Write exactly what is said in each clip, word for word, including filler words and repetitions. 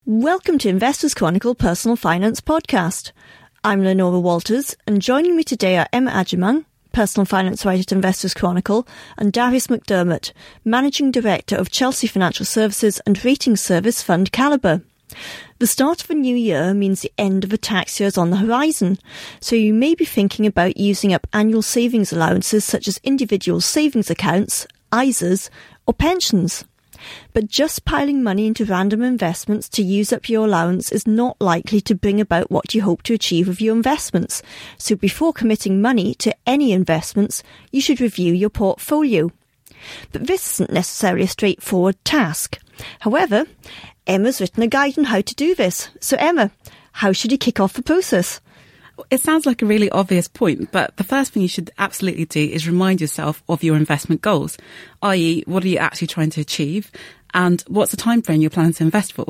Welcome to Investors Chronicle Personal Finance Podcast. I'm Lenora Walters, and joining me today are Emma Agyemang, Personal Finance Writer at Investors Chronicle, and Darius McDermott, Managing Director of Chelsea Financial Services and rating service fund Caliber. The start of a new year means the end of a tax year is on the horizon, so you may be thinking about using up annual savings allowances such as individual savings accounts, I S As, or pensions. But just piling money into random investments to use up your allowance is not likely to bring about what you hope to achieve with your investments. So before committing money to any investments, you should review your portfolio. But this isn't necessarily a straightforward task. However, Emma's written a guide on how to do this. So Emma, how should you kick off the process? It sounds like a really obvious point, but the first thing you should absolutely do is remind yourself of your investment goals, that is, what are you actually trying to achieve and what's the time frame you're planning to invest for?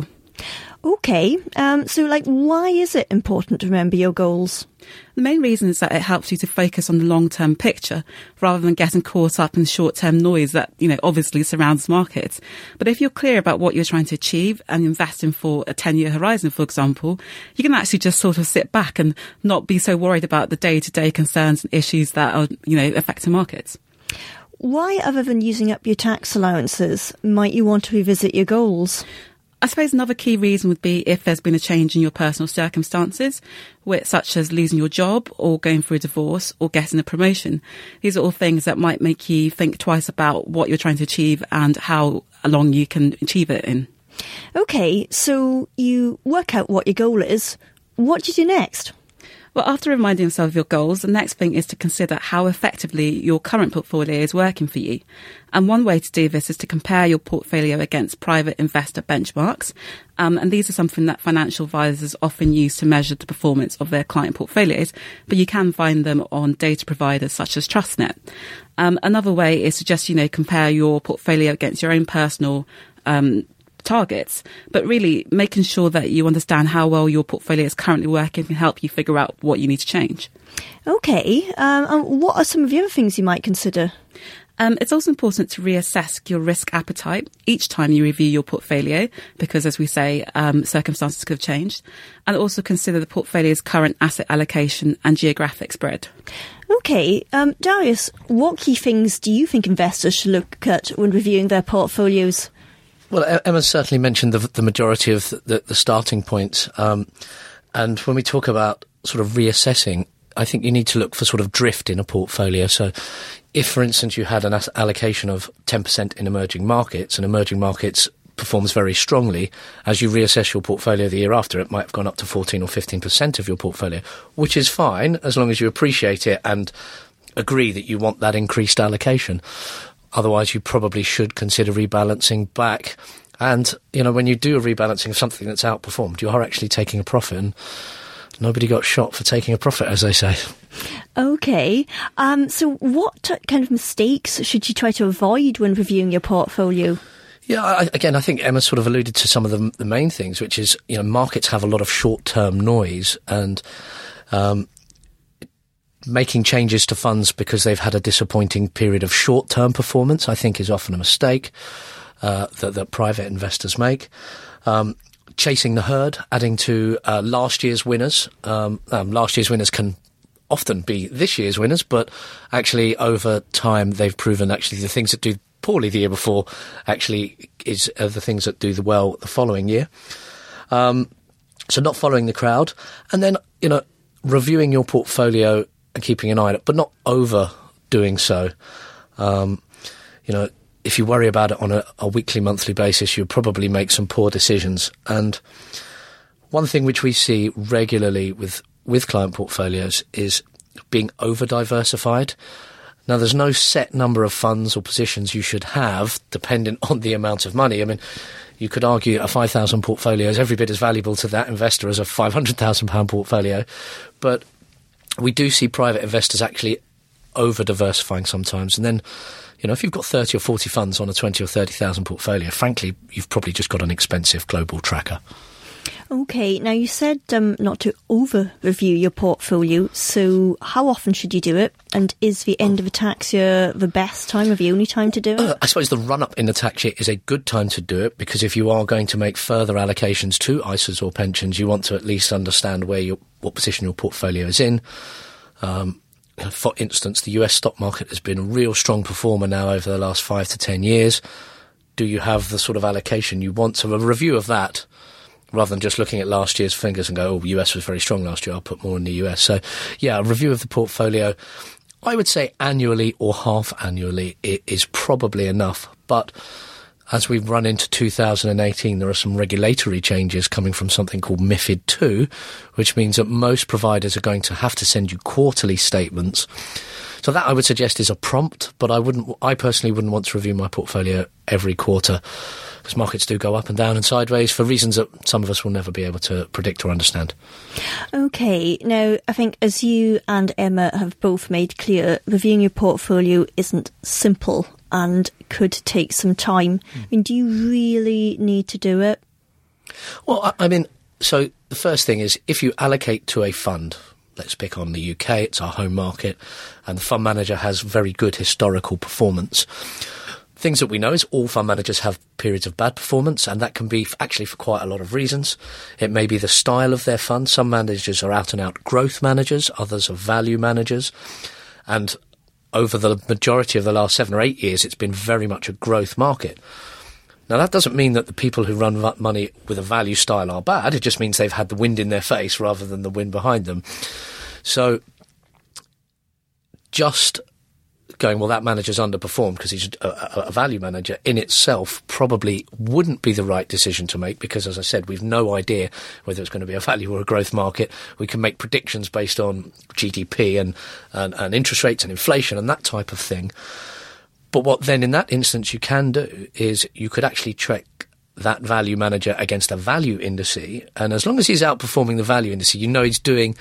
Okay, um, so like why is it important to remember your goals? The main reason is that it helps you to focus on the long-term picture rather than getting caught up in short-term noise that, you know, obviously surrounds markets. But if you're clear about what you're trying to achieve and investing for a ten-year horizon, for example, you can actually just sort of sit back and not be so worried about the day-to-day concerns and issues that are, you know, affecting markets. Why, other than using up your tax allowances, might you want to revisit your goals? I suppose another key reason would be if there's been a change in your personal circumstances, such as losing your job or going through a divorce or getting a promotion. These are all things that might make you think twice about what you're trying to achieve and how long you can achieve it in. Okay, so you work out what your goal is. What do you do next? Well, after reminding yourself of your goals, the next thing is to consider how effectively your current portfolio is working for you. And one way to do this is to compare your portfolio against private investor benchmarks. Um, and these are something that financial advisors often use to measure the performance of their client portfolios, but you can find them on data providers such as TrustNet. Um, another way is to just, you know, compare your portfolio against your own personal um targets, but really making sure that you understand how well your portfolio is currently working can help you figure out what you need to change. Okay, um, and what are some of the other things you might consider? Um, it's also important to reassess your risk appetite each time you review your portfolio because, as we say, um, circumstances could have changed. And also consider the portfolio's current asset allocation and geographic spread. Okay, um, Darius, what key things do you think investors should look at when reviewing their portfolios? Well, Emma certainly mentioned the, the majority of the, the starting points. Um, and when we talk about sort of reassessing, I think you need to look for sort of drift in a portfolio. So if, for instance, you had an allocation of ten percent in emerging markets and emerging markets performs very strongly, as you reassess your portfolio the year after, it might have gone up to fourteen or fifteen percent of your portfolio, which is fine as long as you appreciate it and agree that you want that increased allocation. Otherwise, you probably should consider rebalancing back. And, you know, when you do a rebalancing of something that's outperformed, you are actually taking a profit. And nobody got shot for taking a profit, as they say. Okay. Um, so what t- kind of mistakes should you try to avoid when reviewing your portfolio? Yeah, I, again, I think Emma sort of alluded to some of the, the main things, which is, you know, markets have a lot of short-term noise and um making changes to funds because they've had a disappointing period of short-term performance, I think, is often a mistake uh, that, that private investors make. Um, chasing the herd, adding to uh, last year's winners. Um, um, last year's winners can often be this year's winners, but actually over time they've proven actually the things that do poorly the year before actually is uh, the things that do the well the following year. Um, so not following the crowd. And then, you know, reviewing your portfolio and keeping an eye on it, but not overdoing so. Um, you know, if you worry about it on a, a weekly, monthly basis, you'll probably make some poor decisions. And one thing which we see regularly with, with client portfolios is being over-diversified. Now, there's no set number of funds or positions you should have dependent on the amount of money. I mean, you could argue a five thousand portfolio is every bit as valuable to that investor as a five hundred thousand pounds portfolio. But we do see private investors actually over-diversifying sometimes. And then, you know, if you've got thirty or forty funds on a twenty or thirty thousand portfolio, frankly, you've probably just got an expensive global tracker. Okay, now you said um, not to over-review your portfolio, so how often should you do it? And is the end of a tax year the best time or the only time to do it? Uh, I suppose the run-up in the tax year is a good time to do it, because if you are going to make further allocations to I S As or pensions, you want to at least understand where your, what position your portfolio is in. Um, for instance, the U S stock market has been a real strong performer now over the last five to ten years. Do you have the sort of allocation you want? So a review of that, rather than just looking at last year's figures and go, oh, U S was very strong last year, I'll put more in the U S. So, yeah, a review of the portfolio, I would say annually or half annually is probably enough. But as we run into two thousand eighteen, there are some regulatory changes coming from something called MiFID two, which means that most providers are going to have to send you quarterly statements. So that I would suggest is a prompt, but I wouldn't. I personally wouldn't want to review my portfolio every quarter, because markets do go up and down and sideways for reasons that some of us will never be able to predict or understand. Okay, now I think as you and Emma have both made clear, reviewing your portfolio isn't simple and could take some time. Mm. I mean, do you really need to do it? Well, I, I mean, so the first thing is if you allocate to a fund, let's pick on the U K, it's our home market, and the fund manager has very good historical performance. Things that we know is all fund managers have periods of bad performance, and that can be actually for quite a lot of reasons. It may be the style of their fund. Some managers are out-and-out growth managers, others are value managers, and over the majority of the last seven or eight years, it's been very much a growth market. Now, that doesn't mean that the people who run money with a value style are bad. It just means they've had the wind in their face rather than the wind behind them. So just going, well, that manager's underperformed because he's a, a, a value manager in itself probably wouldn't be the right decision to make, because, as I said, we've no idea whether it's going to be a value or a growth market. We can make predictions based on G D P and, and, and interest rates and inflation and that type of thing. But what then in that instance you can do is you could actually track that value manager against a value indice, and as long as he's outperforming the value indice, you know he's doing,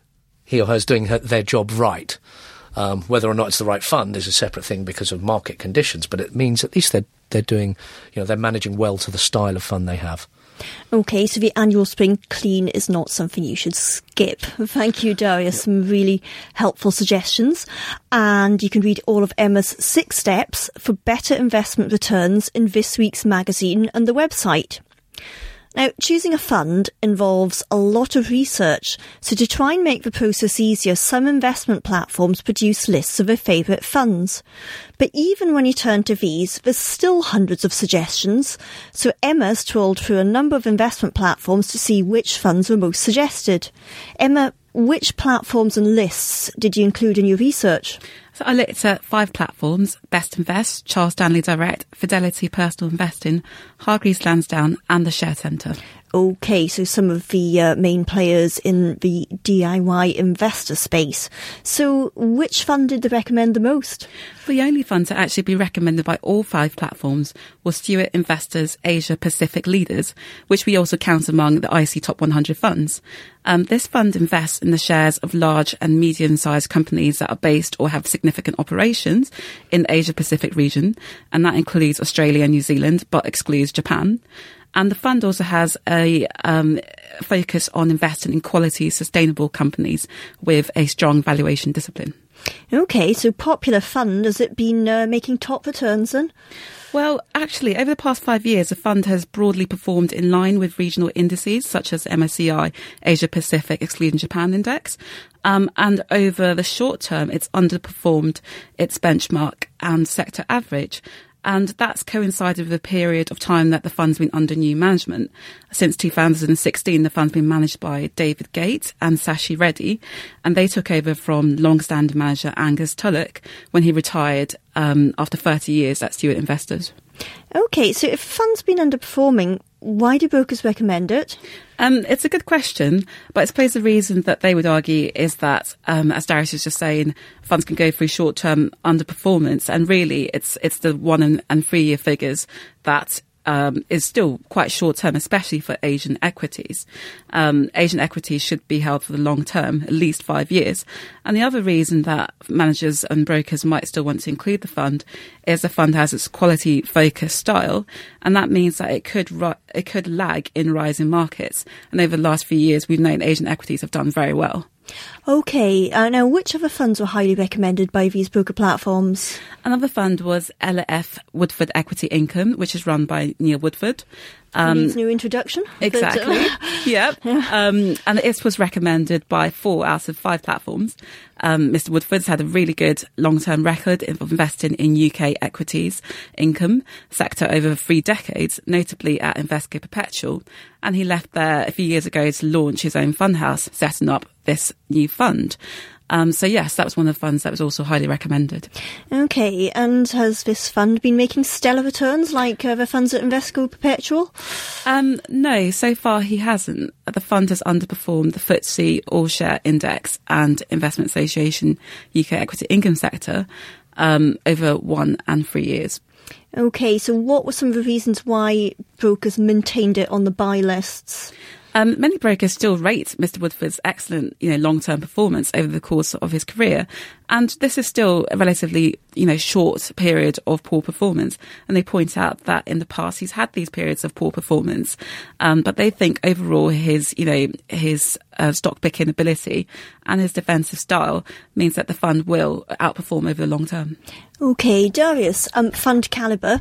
he or her is doing her, their job right. Um, whether or not it's the right fund is a separate thing because of market conditions, but it means at least they're they're doing, you know, they're managing well to the style of fund they have. Okay, so the annual spring clean is not something you should skip. Thank you, Darius. Some really helpful suggestions. And you can read all of Emma's six steps for better investment returns in this week's magazine and the website. Now, choosing a fund involves a lot of research, so to try and make the process easier, some investment platforms produce lists of their favourite funds. But even when you turn to these, there's still hundreds of suggestions, so Emma's trawled through a number of investment platforms to see which funds were most suggested. Emma, which platforms and lists did you include in your research? So I looked at five platforms: Best Invest, Charles Stanley Direct, Fidelity Personal Investing, Hargreaves Lansdown and the Share Centre. Okay, so some of the uh, main players in the D I Y investor space. So which fund did they recommend the most? The only fund to actually be recommended by all five platforms was Stewart Investors Asia Pacific Leaders, which we also count among the I C Top one hundred funds. Um, this fund invests in the shares of large and medium-sized companies that are based or have significant operations in the Asia Pacific region, and that includes Australia and New Zealand, but excludes Japan. And the fund also has a um, focus on investing in quality, sustainable companies with a strong valuation discipline. Okay, so popular fund, has it been uh, making top returns then? Well, actually, over the past five years, the fund has broadly performed in line with regional indices such as M S C I Asia Pacific excluding Japan Index. Um, and over the short term, it's underperformed its benchmark and sector average. And that's coincided with a period of time that the fund's been under new management. Since two thousand sixteen, the fund's been managed by David Gate and Sashi Reddy, and they took over from long-standing manager Angus Tulloch when he retired um, after thirty years at Stewart Investors. Okay, so if a fund's been underperforming, why do brokers recommend it? Um, it's a good question, but I suppose the reason that they would argue is that, um, as Darius was just saying, funds can go through short-term underperformance, and really it's it's the one and, and three-year figures that um, is still quite short term, especially for Asian equities. Um, Asian equities should be held for the long term, at least five years. And the other reason that managers and brokers might still want to include the fund is the fund has its quality focused style, and that means that it could ri- it could lag in rising markets. And over the last few years, we've known Asian equities have done very well. Okay, uh, now which other funds were highly recommended by these broker platforms? Another fund was L F Woodford Equity Income, which is run by Neil Woodford. Um, Needs no introduction. Exactly. But, uh, Yep. yeah. Um, and this was recommended by four out of five platforms. Um, Mister Woodford's had a really good long-term record of investing in U K equities income sector over three decades, notably at Invesco Perpetual. And he left there a few years ago to launch his own fund house, setting up this new fund. Um, so yes, that was one of the funds that was also highly recommended. Okay, and has this fund been making stellar returns like uh, the funds at Invesco Perpetual? Um, no, so far he hasn't. The fund has underperformed the F T S E All Share Index and Investment Association U K Equity Income Sector um, over one and three years. Okay, so what were some of the reasons why brokers maintained it on the buy lists? Um, many brokers still rate Mister Woodford's excellent, you know, long-term performance over the course of his career. And this is still a relatively, you know, short period of poor performance. And they point out that in the past he's had these periods of poor performance. Um, but they think overall his, you know, his uh, stock picking ability and his defensive style means that the fund will outperform over the long term. Okay, Darius, um, Fund Calibre,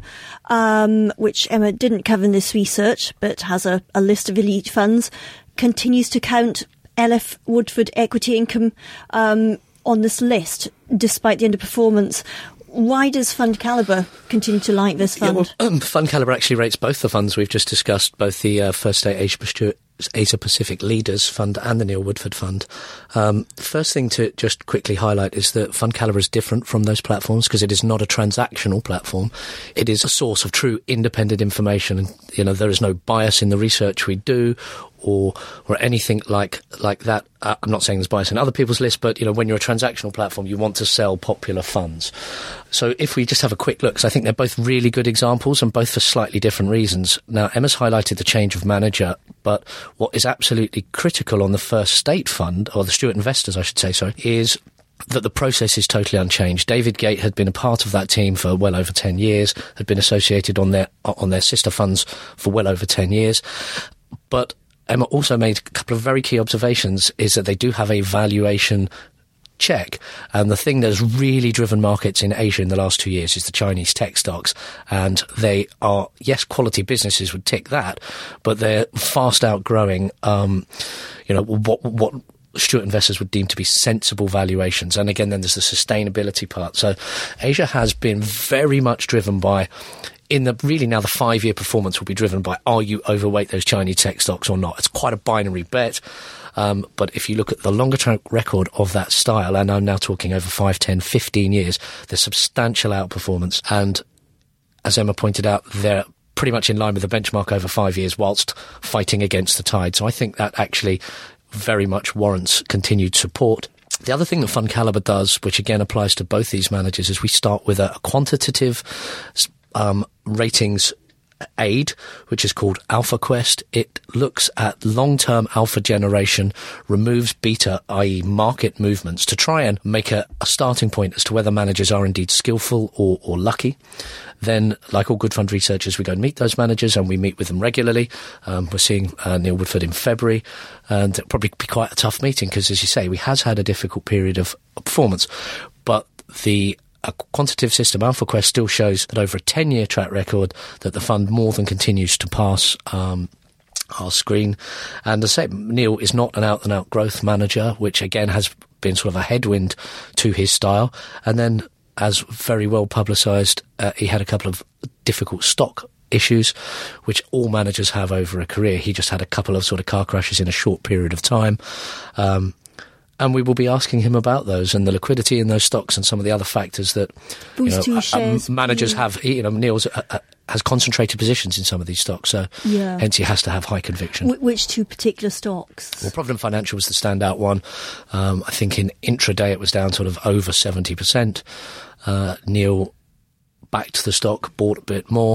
um, which Emma didn't cover in this research, but has a, a list of elite funds, continues to count L F Woodford Equity Income um, on this list, despite the underperformance. Why does Fund Calibre continue to like this fund? Yeah, well, um, Fund Calibre actually rates both the funds we've just discussed, both the uh, First State Asia, Asia Pacific Leaders Fund and the Neil Woodford Fund. Um, first thing to just quickly highlight is that Fund Calibre is different from those platforms because it is not a transactional platform. It is a source of true independent information. And, you know, there is no bias in the research we do or or anything like like that. Uh, I'm not saying there's bias in other people's lists, but, you know, when you're a transactional platform, you want to sell popular funds. So if we just have a quick look, because I think they're both really good examples and both for slightly different reasons. Now, Emma's highlighted the change of manager, but what is absolutely critical on the First State Fund, or the Stewart Investors, I should say, sorry, is that the process is totally unchanged. David Gate had been a part of that team for well over ten years, had been associated on their on their sister funds for well over ten years. But Emma also made a couple of very key observations, is that they do have a valuation check. And the thing that's really driven markets in Asia in the last two years is the Chinese tech stocks. And they are, yes, quality businesses would tick that, but they're fast outgrowing, um, you know, what, what Stewart Investors would deem to be sensible valuations. And again, then there's the sustainability part. So Asia has been very much driven by, in the really now the five-year performance will be driven by, are you overweight those Chinese tech stocks or not? It's quite a binary bet. Um, but if you look at the longer track record of that style, and I'm now talking over five, ten, fifteen years, there's substantial outperformance. And as Emma pointed out, they're pretty much in line with the benchmark over five years whilst fighting against the tide. So I think that actually very much warrants continued support. The other thing that Fund Calibre does, which again applies to both these managers, is we start with a, a quantitative um, ratings aid, which is called AlphaQuest. It looks at long-term alpha generation, removes beta, that is market movements, to try and make a, a starting point as to whether managers are indeed skillful or, or lucky. Then, like all good fund researchers, we go and meet those managers, and we meet with them regularly. Um, we're seeing uh, Neil Woodford in February, and it'll probably be quite a tough meeting because, as you say, we has had a difficult period of performance. But the a quantitative system, AlphaQuest, still shows that over a ten-year track record that the fund more than continues to pass um, our screen. And the same, Neil is not an out-and-out growth manager, which again has been sort of a headwind to his style. And then, as very well publicised, uh, he had a couple of difficult stock issues, which all managers have over a career. He just had a couple of sort of car crashes in a short period of time. Um, And we will be asking him about those and the liquidity in those stocks and some of the other factors that, you know, uh, managers have. You know, Neil's uh, uh, has concentrated positions in some of these stocks, so yeah. hence he has to have high conviction. Wh- which two particular stocks? Well, Provident Financial was the standout one. Um, I think in intraday it was down sort of over seventy percent. Uh, Neil backed the stock, bought a bit more.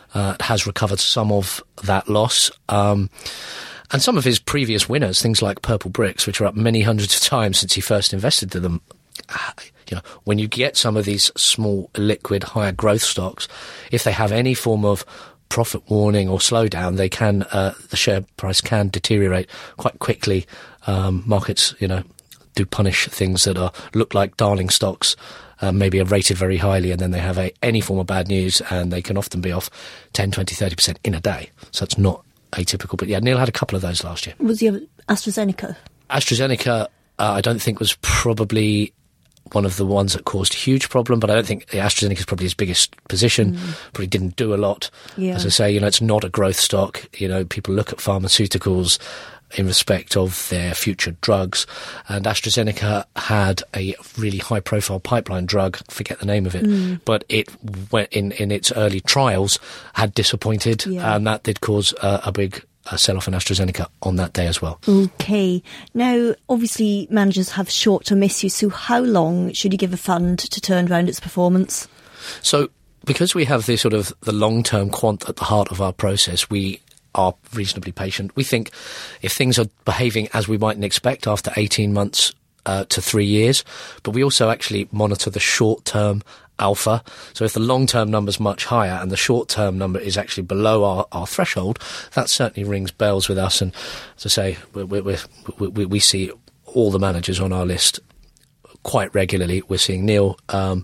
uh, has recovered some of that loss. Um, and some of his previous winners, things like Purple Bricks, which are up many hundreds of times since he first invested in them. You know, when you get some of these small, liquid, higher growth stocks, if they have any form of profit warning or slowdown, they can, uh, the share price can deteriorate quite quickly. Um, markets, you know, do punish things that are, look like darling stocks, uh, maybe are rated very highly, and then they have a, any form of bad news, and they can often be off ten, twenty, thirty percent in a day. So it's not atypical. But yeah, Neil had a couple of those last year. Was the other AstraZeneca? AstraZeneca, uh, I don't think was probably one of the ones that caused a huge problem, but I don't think AstraZeneca is probably his biggest position. Mm. Probably didn't do a lot. Yeah. As I say, you know, it's not a growth stock. You know, people look at pharmaceuticals in respect of their future drugs, and AstraZeneca had a really high-profile pipeline drug, forget the name of it, mm. but it went in, in its early trials had disappointed, yeah. and that did cause uh, a big Uh, sell-off in AstraZeneca on that day as well. Okay. Now, obviously, managers have short-term issues, so how long should you give a fund to turn around its performance? So, because we have this sort of the long-term quant at the heart of our process, we are reasonably patient. We think if things are behaving as we mightn't expect after eighteen months uh, to three years, but we also actually monitor the short-term alpha. So if the long-term number is much higher and the short-term number is actually below our, our threshold, that certainly rings bells with us. And as I say, we, we, we, we, we see all the managers on our list quite regularly. We're seeing Neil um,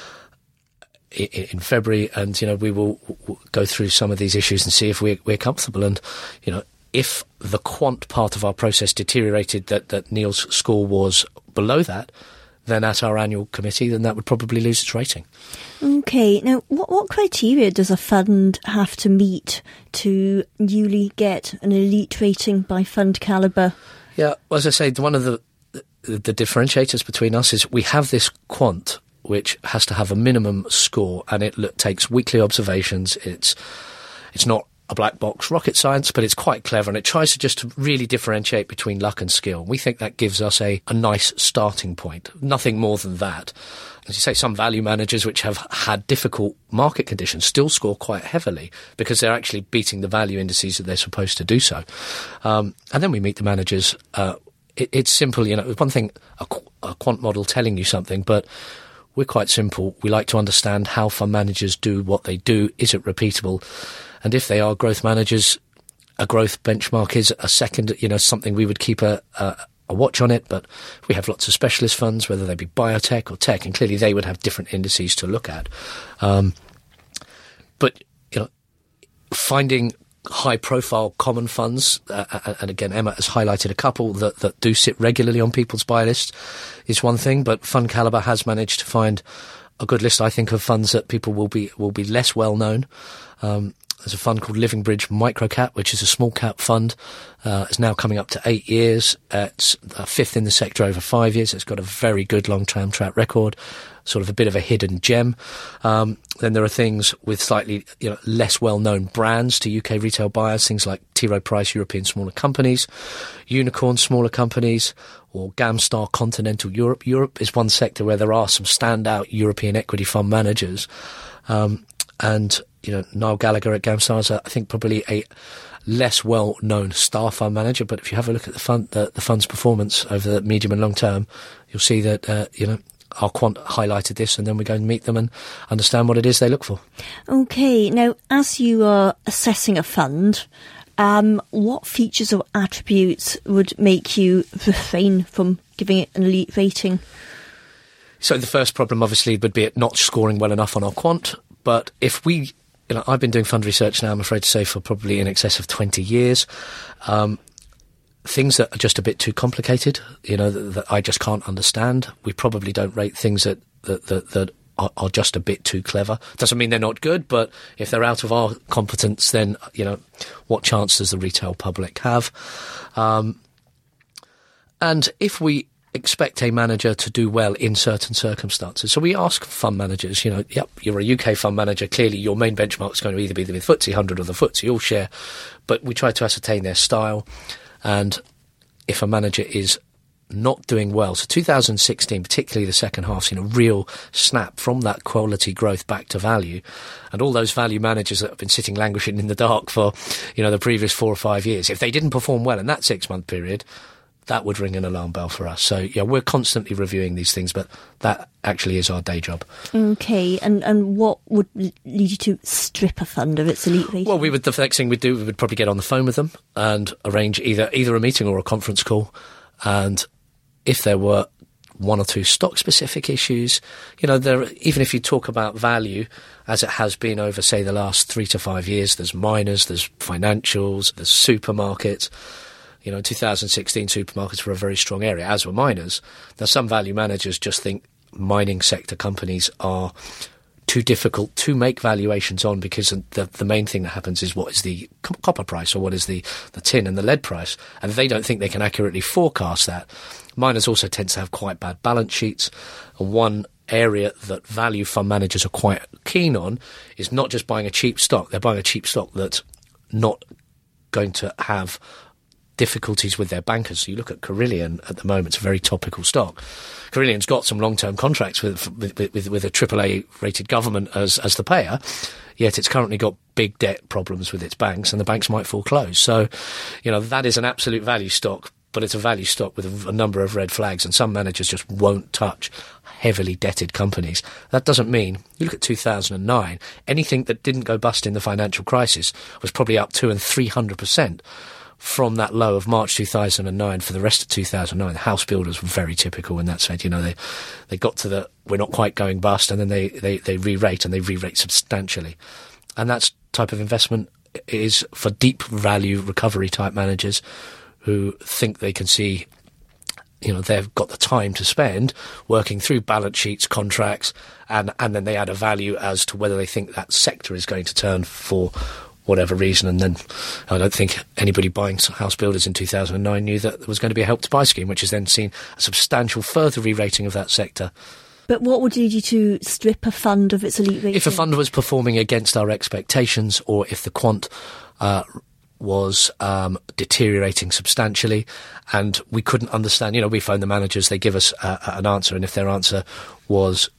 in, in February, and you know we will we'll go through some of these issues and see if we're, we're comfortable. And you know, if the quant part of our process deteriorated, that that Neil's score was below that, then at our annual committee, then that would probably lose its rating. Okay, now what, what criteria does a fund have to meet to newly get an elite rating by Fund Calibre? Yeah, well, as I say, one of the, the the differentiators between us is we have this quant which has to have a minimum score, and it l- takes weekly observations. It's it's not a black box rocket science, but it's quite clever, and it tries to just to really differentiate between luck and skill. We think that gives us a, a nice starting point, nothing more than that. As you say, some value managers which have had difficult market conditions still score quite heavily because they're actually beating the value indices that they're supposed to do so. Um, and then we meet the managers. Uh, it, it's simple, you know, one thing, a, a quant model telling you something, but we're quite simple. We like to understand how fund managers do what they do. Is it repeatable? And if they are growth managers, a growth benchmark is a second, you know, something we would keep a, a, a watch on it. But we have lots of specialist funds, whether they be biotech or tech, and clearly they would have different indices to look at. Um, but, you know, finding high-profile common funds, uh, and again, Emma has highlighted a couple that, that do sit regularly on people's buy lists, is one thing. But Fund Calibre has managed to find a good list, I think, of funds that people will be will be less well known. Um, There's a fund called Living Bridge Microcap, which is a small cap fund. Uh, it's now coming up to eight years. Uh, it's uh, fifth in the sector over five years. It's got a very good long-term track record, sort of a bit of a hidden gem. Um, then there are things with slightly you know, less well-known brands to U K retail buyers, things like T. Rowe Price European Smaller Companies, Unicorn Smaller Companies, or Gamstar Continental Europe. Europe is one sector where there are some standout European equity fund managers. Um, and You know, Niall Gallagher at Gamstar is, uh, I think, probably a less well-known star fund manager. But if you have a look at the fund, the, the fund's performance over the medium and long term, you'll see that uh, you know our quant highlighted this, and then we go and meet them and understand what it is they look for. Okay, now as you are assessing a fund, um, what features or attributes would make you refrain from giving it an elite rating? So the first problem, obviously, would be it not scoring well enough on our quant. But if we You know, I've been doing fund research now, I'm afraid to say, for probably in excess of twenty years. Um, things that are just a bit too complicated, you know, that, that I just can't understand. We probably don't rate things that that, that, that are, are just a bit too clever. Doesn't mean they're not good, but if they're out of our competence, then, you know, what chance does the retail public have? Um, and if we expect a manager to do well in certain circumstances. So we ask fund managers, you know, yep, you're a U K fund manager, clearly your main benchmark is going to either be the F T S E one hundred or the F T S E All Share, but we try to ascertain their style, and if a manager is not doing well. So two thousand sixteen, particularly the second half, seen a real snap from that quality growth back to value. And all those value managers that have been sitting languishing in the dark for, you know, the previous four or five years, if they didn't perform well in that six-month period, that would ring an alarm bell for us. So, yeah, we're constantly reviewing these things, but that actually is our day job. Okay, and, and what would lead you to strip a fund of its elite rating? Well, we would, the next thing we'd do, we would probably get on the phone with them and arrange either either a meeting or a conference call. And if there were one or two stock-specific issues, you know, there, even if you talk about value, as it has been over, say, the last three to five years, there's miners, there's financials, there's supermarkets. You know, in two thousand sixteen, supermarkets were a very strong area, as were miners. Now, some value managers just think mining sector companies are too difficult to make valuations on, because the the main thing that happens is what is the co- copper price, or what is the, the tin and the lead price, and they don't think they can accurately forecast that. Miners also tend to have quite bad balance sheets, and one area that value fund managers are quite keen on is not just buying a cheap stock. They're buying a cheap stock that's not going to have difficulties with their bankers. So you look at Carillion at the moment, it's a very topical stock. Carillion's got some long-term contracts with with, with, with a triple A rated government as, as the payer, yet it's currently got big debt problems with its banks, and the banks might foreclose. So, you know, that is an absolute value stock, but it's a value stock with a, a number of red flags, and some managers just won't touch heavily debted companies. That doesn't mean, you look at two thousand nine, anything that didn't go bust in the financial crisis was probably up two and three hundred percent. From that low of March two thousand nine for the rest of two thousand nine. The house builders were very typical in that sense. You know, they they got to the, we're not quite going bust, and then they, they, they re-rate, and they re-rate substantially. And that type of investment is for deep value recovery type managers who think they can see, you know, they've got the time to spend working through balance sheets, contracts, and, and then they add a value as to whether they think that sector is going to turn for whatever reason. And then I don't think anybody buying house builders in two thousand nine knew that there was going to be a Help to Buy scheme, which has then seen a substantial further re-rating of that sector. But what would lead you to strip a fund of its elite rating? If a fund was performing against our expectations, or if the quant uh, was um, deteriorating substantially and we couldn't understand, you know, we phone the managers, they give us uh, an answer, and if their answer was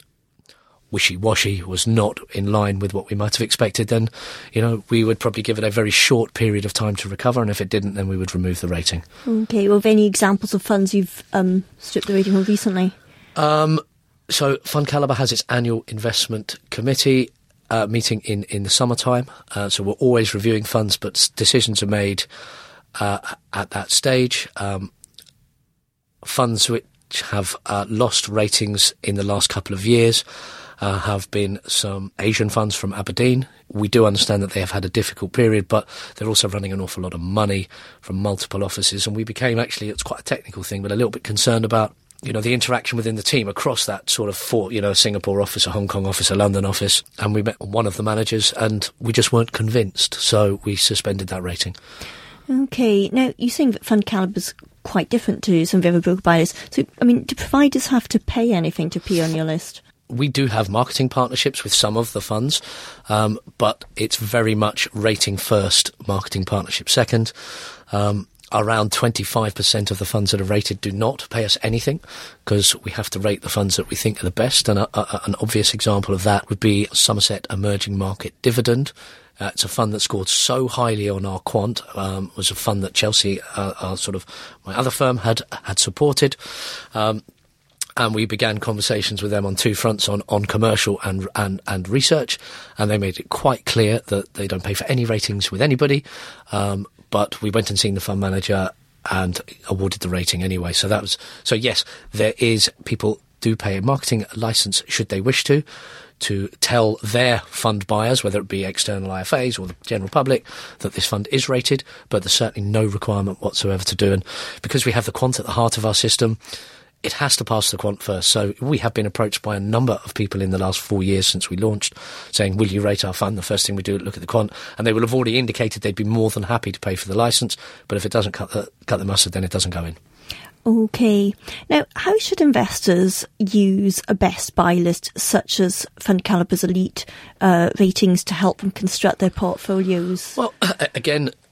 wishy-washy, was not in line with what we might have expected, then, you know, we would probably give it a very short period of time to recover, and if it didn't, then we would remove the rating. Okay, well, have any examples of funds you've um, stripped the rating from recently? Um, so Fund Calibre has its annual investment committee uh, meeting in, in the summertime, uh, so we're always reviewing funds, but decisions are made uh, at that stage. Um, funds which have uh, lost ratings in the last couple of years Uh, have been some Asian funds from Aberdeen. We do understand that they have had a difficult period, but they're also running an awful lot of money from multiple offices. And we became, actually, it's quite a technical thing, but a little bit concerned about, you know, the interaction within the team across that sort of four, you know, Singapore office, a Hong Kong office, a London office. And we met one of the managers, and we just weren't convinced. So we suspended that rating. Okay. Now, you're saying that Fund Calibre's quite different to some of the other broker buyers. So, I mean, do providers have to pay anything to appear on your list? We do have marketing partnerships with some of the funds, um, but it's very much rating first, marketing partnership second. Um, around twenty-five percent of the funds that are rated do not pay us anything, because we have to rate the funds that we think are the best. And a, a, an obvious example of that would be Somerset Emerging Market Dividend. Uh, it's a fund that scored so highly on our quant. Um, was a fund that Chelsea, uh, our sort of my other firm, had had supported. Um, And we began conversations with them on two fronts, on, on commercial and, and, and research. And they made it quite clear that they don't pay for any ratings with anybody. Um, but we went and seen the fund manager and awarded the rating anyway. So that was, so yes, there is, people do pay a marketing license should they wish to, to tell their fund buyers, whether it be external I F As or the general public, that this fund is rated, but there's certainly no requirement whatsoever to do. And because we have the quant at the heart of our system, it has to pass the quant first. So we have been approached by a number of people in the last four years since we launched, saying, will you rate our fund? The first thing we do is look at the quant, and they will have already indicated they'd be more than happy to pay for the licence, but if it doesn't cut the, cut the mustard, then it doesn't go in. Okay. Now, how should investors use a best buy list such as Fund Calibre's elite uh, ratings to help them construct their portfolios? Well, again,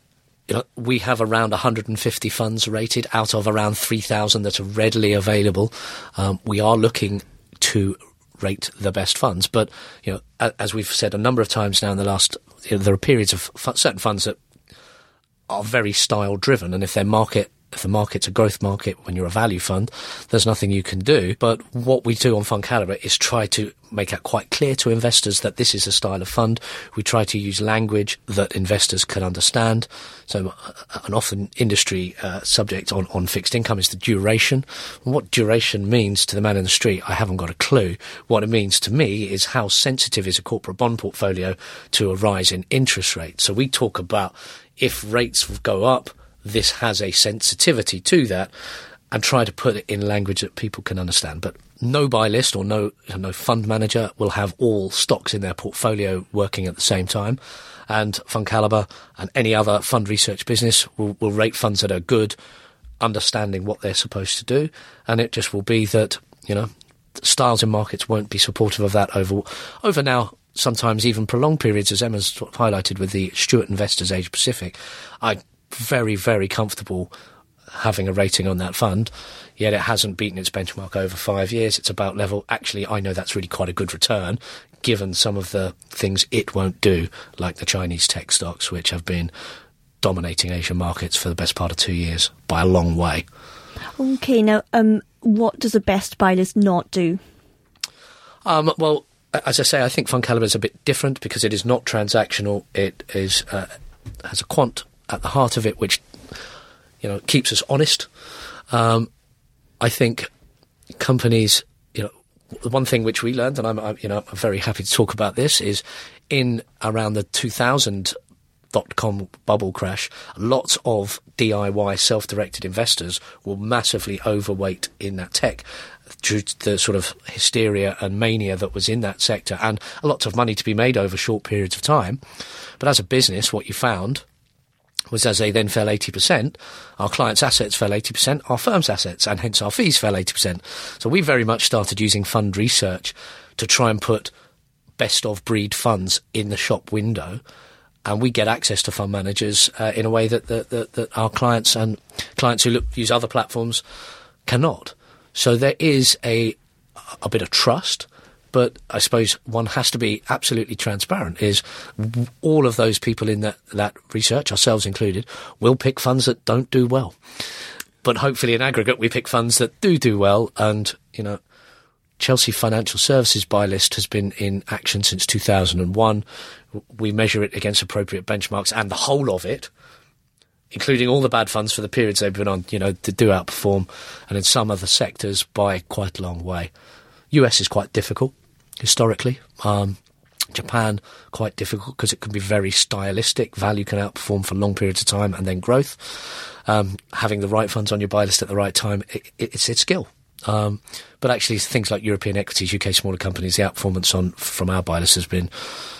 you know, we have around one hundred fifty funds rated out of around three thousand that are readily available. Um, we are looking to rate the best funds, but you know, as we've said a number of times now in the last, you know, there are periods of f- certain funds that are very style driven, and if their market if the market's a growth market when you're a value fund, there's nothing you can do. But what we do on Fund Calibre is try to make it quite clear to investors that this is a style of fund. We try to use language that investors can understand. So uh, an often industry uh, subject on, on fixed income is the duration. And what duration means to the man in the street, I haven't got a clue. What it means to me is how sensitive is a corporate bond portfolio to a rise in interest rates. So we talk about if rates go up, this has a sensitivity to that, and try to put it in language that people can understand. But no buy list or no no fund manager will have all stocks in their portfolio working at the same time. And Fund Calibre and any other fund research business will, will rate funds that are good, understanding what they're supposed to do. And it just will be that, you know, styles in markets won't be supportive of that over over now. Sometimes even prolonged periods, as Emma's highlighted with the Stewart Investors Asia Pacific. I'm very, very comfortable having a rating on that fund, yet it hasn't beaten its benchmark over five years. It's about level. Actually, I know that's really quite a good return, given some of the things it won't do, like the Chinese tech stocks, which have been dominating Asian markets for the best part of two years by a long way. Okay, now, um, what does a best buy list not do? Um, well, as I say, I think Fund Calibre is a bit different because it is not transactional. It is uh, has a quant at the heart of it, which, you know, keeps us honest. Um, I think companies, you know, the one thing which we learned, and I'm, I'm, you know, I'm very happy to talk about this, is in around the two thousand dot-com bubble crash, lots of D I Y self-directed investors were massively overweight in that tech due to the sort of hysteria and mania that was in that sector, and a lot of money to be made over short periods of time. But as a business, what you found was as they then fell eighty percent, our clients' assets fell eighty percent, our firm's assets, and hence our fees fell eighty percent. So we very much started using fund research to try and put best-of-breed funds in the shop window, and we get access to fund managers uh, in a way that, that, that, that our clients and clients who look, use other platforms cannot. So there is a a bit of trust. But I suppose one has to be absolutely transparent, is all of those people in that, that research, ourselves included, will pick funds that don't do well. But hopefully in aggregate we pick funds that do do well. And, you know, Chelsea Financial Services buy list has been in action since two thousand one. We measure it against appropriate benchmarks, and the whole of it, including all the bad funds for the periods they've been on, you know, to do outperform, and in some other sectors by quite a long way. U S is quite difficult historically. Um, Japan, quite difficult because it can be very stylistic. Value can outperform for long periods of time, and then growth. Um, having the right funds on your buy list at the right time, it, it, it's its skill. Um, but actually, things like European equities, U K smaller companies, the outperformance on from our buy list has been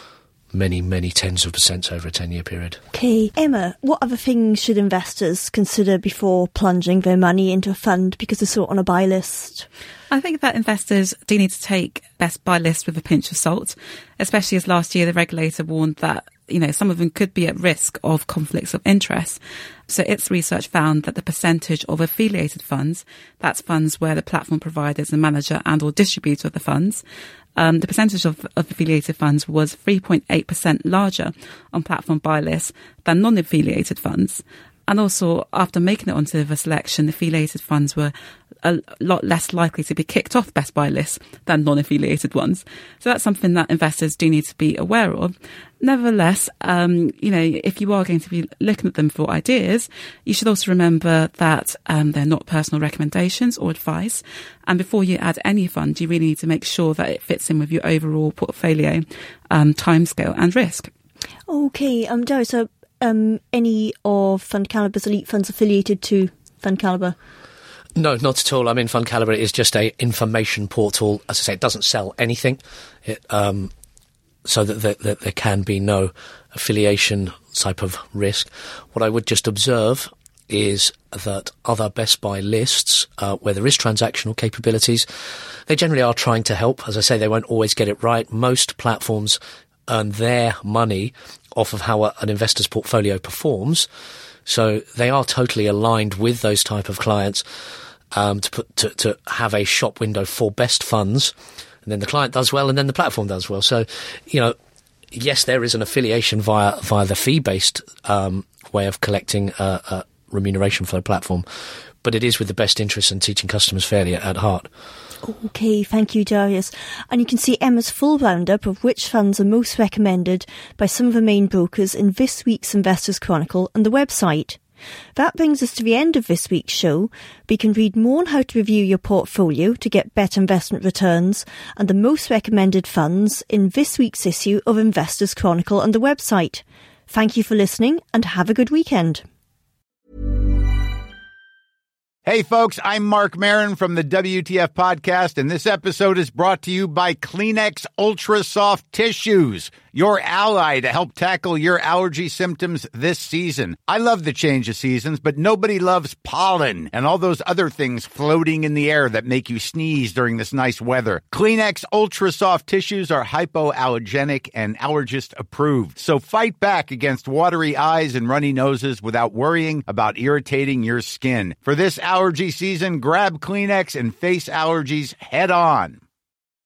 many, many tens of percents over a ten-year period. Okay, Emma, what other things should investors consider before plunging their money into a fund because they're sort on a buy list? I think that investors do need to take best buy lists with a pinch of salt, especially as last year the regulator warned that, you know, some of them could be at risk of conflicts of interest. So its research found that the percentage of affiliated funds, that's funds where the platform provider is the manager and or distributor of the funds, um, the percentage of, of affiliated funds was three point eight percent larger on platform buy lists than non-affiliated funds. And also, after making it onto the selection, affiliated funds were a lot less likely to be kicked off best buy lists than non-affiliated ones. So that's something that investors do need to be aware of. Nevertheless, um, you know, if you are going to be looking at them for ideas, you should also remember that um, they're not personal recommendations or advice. And before you add any fund, you really need to make sure that it fits in with your overall portfolio, um, timescale and risk. Okay, um, Darry, so um, any of Fund Calibre's elite funds affiliated to Fund Calibre? No, not at all. I mean, Fund Calibre is just a information portal. As I say, it doesn't sell anything, it, um, so that, that, that there can be no affiliation type of risk. What I would just observe is that other best buy lists, uh, where there is transactional capabilities, they generally are trying to help. As I say, they won't always get it right. Most platforms earn their money off of how a, an investor's portfolio performs. So they are totally aligned with those type of clients um, to put to, to have a shop window for best funds, and then the client does well, and then the platform does well. So, you know, yes, there is an affiliation via via the fee-based um, way of collecting uh, uh, remuneration for the platform, but it is with the best interests and teaching customers fairly at, at heart. Okay, thank you, Darius. And you can see Emma's full roundup of which funds are most recommended by some of the main brokers in this week's Investors Chronicle on the website. That brings us to the end of this week's show. We can read more on how to review your portfolio to get better investment returns and the most recommended funds in this week's issue of Investors Chronicle on the website. Thank you for listening and have a good weekend. Hey folks, I'm Mark Maron from the W T F podcast, and this episode is brought to you by Kleenex Ultra Soft Tissues, your ally to help tackle your allergy symptoms this season. I love the change of seasons, but nobody loves pollen and all those other things floating in the air that make you sneeze during this nice weather. Kleenex Ultra Soft Tissues are hypoallergenic and allergist approved, so fight back against watery eyes and runny noses without worrying about irritating your skin. For this allergy season, grab Kleenex and face allergies head on.